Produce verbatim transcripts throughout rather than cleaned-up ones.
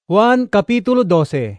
Juan Kapitulo twelve.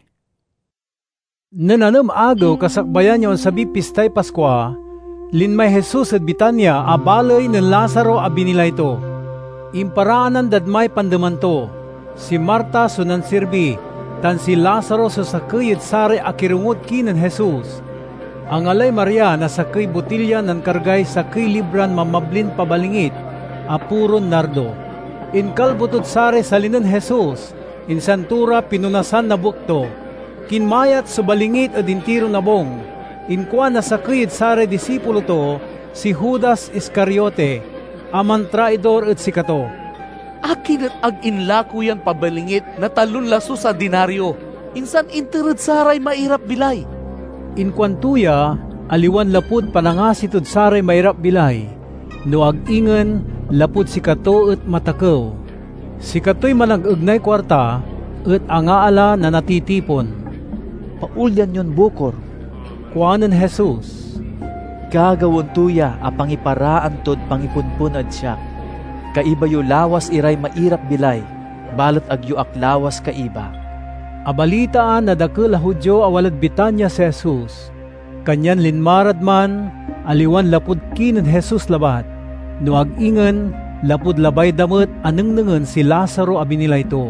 Nananam agaw kasakbayan yon sabi pistay Paskwa, linmay Jesus at Bitanya abalay ng Lazaro abinila ito. Imparaanan dadmay pandamanto, si Marta sunan sirbi, tan si Lazaro sa sakay at sare akirungot kinan Jesus. Ang alay Maria na sakay botilya ng kargay sakay libran mamablin pabalingit, apuron nardo. Inkalbutod sare salinan Jesus, insantura pinunasan na bukto, kinmayat subalingit at intiro na bong, inkwa na sakit sare disipulo to, si Judas Iscariote, aman traidor at sikato. Akin at ag inlako yan pabalingit na talon laso sa dinaryo, insan interad saray mairap bilay. Inkwantuya, aliwan lapud panangasitod saray mairap bilay, no ag ingan lapud sikato at matakaw. Si kato'y manag-ugnay kwarta, at angaala na natitipon. Paulyan yon bukor. Kuanan Jesus. Gagawon tuya a pangiparaan tod pangipunpun ad siya. Kaiba yu lawas iray mairap bilay, balot agyo ak lawas kaiba. Abalitaan na dakil a Hudyo awalad Bitanya si Jesus. Kanyan linmarad man, aliwan lapud kinan Jesus labat. No ag-ingan, lapud labay damot anengnengen si Lazaro abinila ito.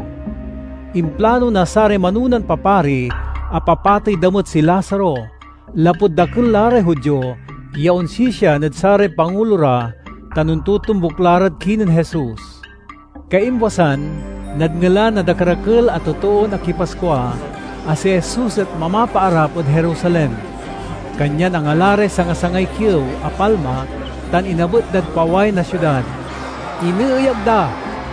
Implano na sare manunan papari, apapatay damot si Lazaro. Lapud dakil lare Hudyo, yaon siya nad sare pangulura, tanuntutum buklarad kinan Jesus. Kaimwasan, nadngala na dakarakil at totoo na kipaskwa, as si Jesus at mamapaarap od Jerusalem. Kanyan ang alare sa ngasangay kiw, apalma, tan inabot dad paway na syudad. Iniuyag da.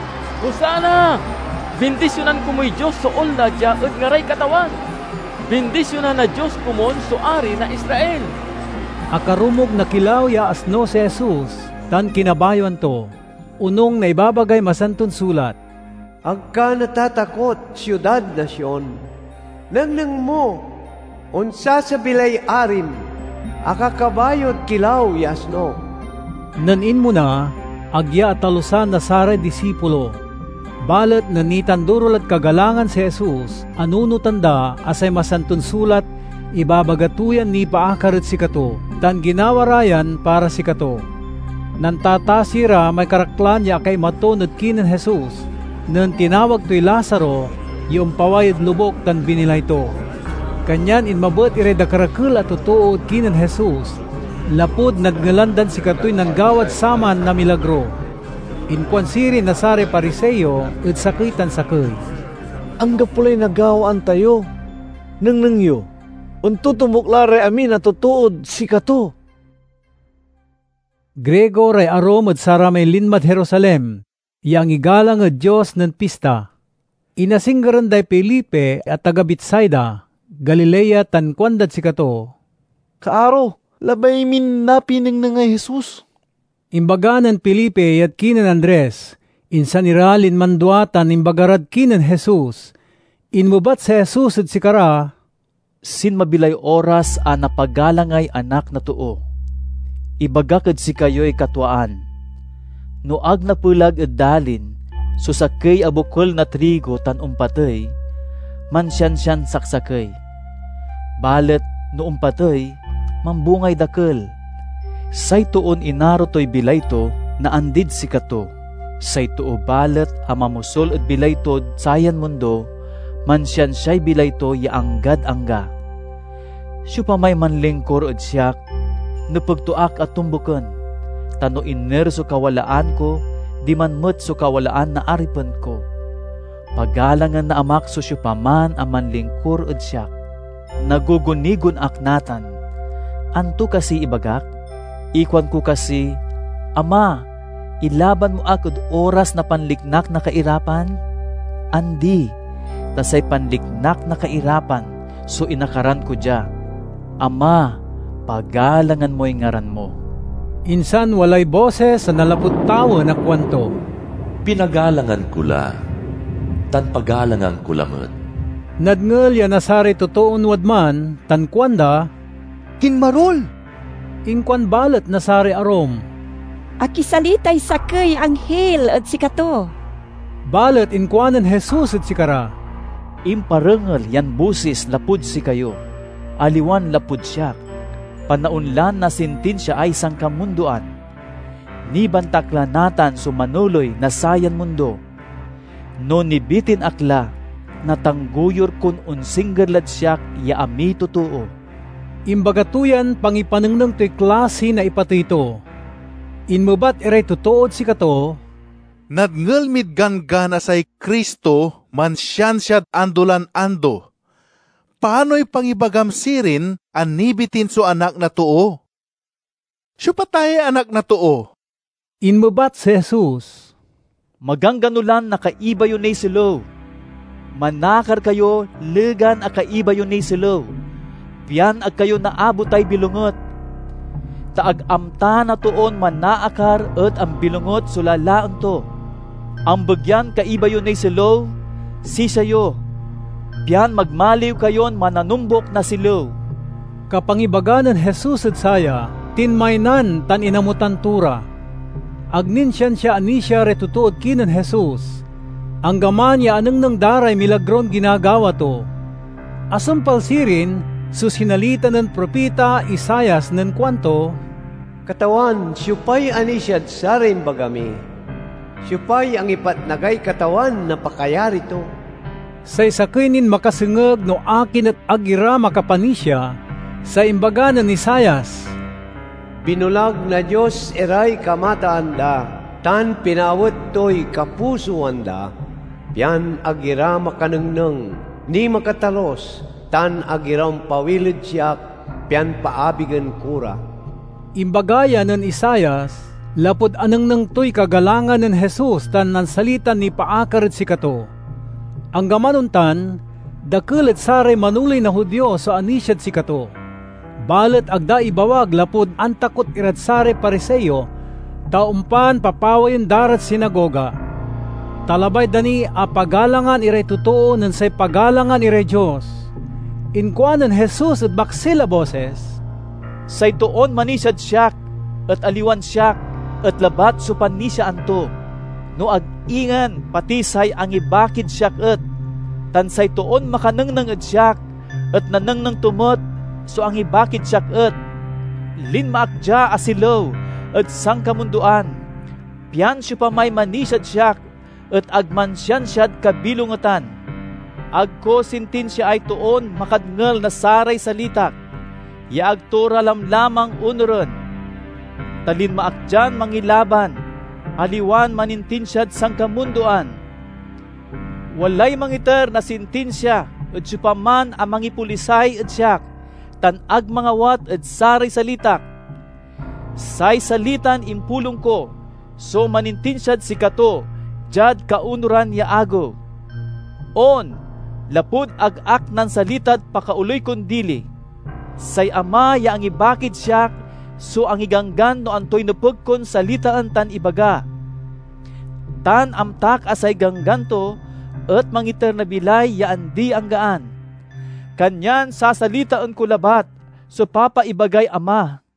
Hosana! Bendisyonan kumoy Diyos so ol na dya at ngaray katawan. Bendisyonan na Diyos kumon so ari na Israel. Akarumog na kilaw ya asno si Jesus, tan kinabayon to. Unong na ibabagay masantun sulat. Agka natatakot siyudad na Sion, nangnang mo, unsa sa bilay arim, akakabayot kilaw ya asno. Nanin mo na, agya at talusan na sare disipulo. Balat na nitandurol at kagalangan si Jesus, anuno tanda asay masantun sulat, ibabagatuyan ni paakarit si kato, tan ginawarayan para si kato. Nantatasira may karaklan niya kay matonod kinan Jesus, nan tinawag to'y Lazaro, yung pawayad lubok tan binilay to. Kanyan inmabot ireda karakul at tutuod kinan Jesus, lapud nagngalandan si kato'y nanggawad saman na milagro. Inkwansiri na sare pariseyo, at sakitan sakay. Ang gapulay nagawaan tayo, nang nangyo, untutumbuklare amin na tutuod si kato. Grego ray arom at sara may linmat Jerusalem, yang igalang at Diyos ng pista. Inasinggaran day Felipe at taga Betsaida, Galilea tankwandad si kato. Kaaro, labay min napining na nga Jesus. Imbaganan Felipe at kinan Andres, insan iralin manduatan imbagarad kinan Jesus. Inmubat sa Jesus at sikara, sin mabilay oras a napagalangay anak na tuo. Ibagakad si kayo'y katwaan. No ag napulag at dalin, susakay abukol na trigo tan umpatay, mansyan-syan saksakay. Balet no umpatay, mambungay dakil. Say tuon inaro to'y bilay to, na andid si kato. Say tuo balet amamusol at bilay to sayan mundo, mansyan siya'y bilay to yaanggad angga. Siya pa may manlingkor at siyak, napagtuak at tumbukan. Tano iner so kawalaan ko, di man met so kawalaan na aripan ko. Pagalangan na amak so siya pa man aman lingkor at siyak. Nagugunigon aknatan. Anto kasi ibagak? Ikwan ko kasi, Ama, ilaban mo akod oras na panliknak na kairapan? Andi, tasay panliknak na kairapan, so inakaran ko dya. Ama, pagalangan mo'y ngaran mo. Insan walay boses sa nalaput tawo na kwanto. Pinagalangan ko la, tan pagalangan ko lamot. Nadngel ya nasari totoon wadman, tan kwanda, Kinmarol! Ingkwan balat na sari arom. Akisalitay sakay anghel at sikato. Balat inkwanan Jesus at sikara. Imparengel yan busis lapud si kayo, aliwan lapud siya. Panaunlan na sintensya ay sangkamunduan. Nibantaklanatan sumanuloy na sayan mundo. No nibitin akla, natangguyor kun unsinggerlad siya ya ami totoo. Imbagatuyan pangipanengneng to'y klase na ipatito. Inmubat iray tutuod si kato, nadngelmid gangana say Kristo man siyan siyad andolan ando. Paano'y pangibagam sirin an nibitin so anak na tuo? Siya patay anak na tuo. Inmubat si Jesus, magangganulan na kaiba yun ni silo. Manakar kayo, legan a kaiba yun ni silo. Piyan ag kayo naabot ay bilungot. Taag amta na tuon manaakar at ang bilungot sulalaan to. Ang bagyan kaiba yun ni silo, si sayo. Piyan magmaliw kayon mananumbok na silo. Kapangibaganan Jesus at saya, tinmaynan tan inamutan tura. Agnin siyan siya anisya retutuod kinan Jesus. Ang gaman ya aneng nang daray milagron ginagawa to. Asampal sirin, sus hinalita ng propita Isayas ng kwanto, Katawan, siyupay anisyad sarin bagami. Siyupay ang ipatnagay katawan na pakayari to. Say sakinin makasengeg no akin at agira makapanisya, sa imbaganan ni Isayas. Binulag na Diyos eray kamataan da, tan pinawat to'y kapusuan da. Piyan agira makanengneng, ni makatalos, tan agiram pawilid siyak, piyan paabigan kura. Imbagaya ng Isayas, lapod anang nang to'y kagalangan ng Jesus tan nansalita ni paakarit si kato. Ang gamanuntan, dakelet saray manulay na Hudyo sa anisyad si kato. Balet agda ibawag lapod antakot irat saray pariseyo, taumpan papawayon darat sinagoga. Talabay dani apagalangan iray totoo ng say pagalangan iray Diyos. Inkuanan Jesus at baksila boses, say tuon manisad siyak, at aliwan siyak, at labat supan ni siya anto. No ag-ingan, pati say ang ibakid siyak et, tan say tuon makanengneng et siyak, at nanengneng tumot, so ang ibakid siyak et. Linmaakja asilaw, at sangkamunduan. Piyan siya pa may manisad siyak, at agman siyan siyad kabilungatan. Agko sintin siya ay tuon makadngel na saray salitak, ya agtura lamlamang unuron. Talin maakjan mangilaban, aliwan manintinsyad sangkamunduan. Walay mangiter na sintinsya, at supaman ang mangipulisay at siyak, tan agmangawat at saray salitak. Say salitan impulong ko, so manintinsyad si kato, jad kaunuran ya ago. On, lapud ag-ak nan salitad pakauloy kondili. Say ama ya ang ibakid siyak, so ang iganggan no antoy napagkon salitaan tan ibaga. Tan amtak asay gangganto, at mangiter na bilay ya andi ang gaan. Kanyan sasalitaan ko labat, so papa ibagay ama.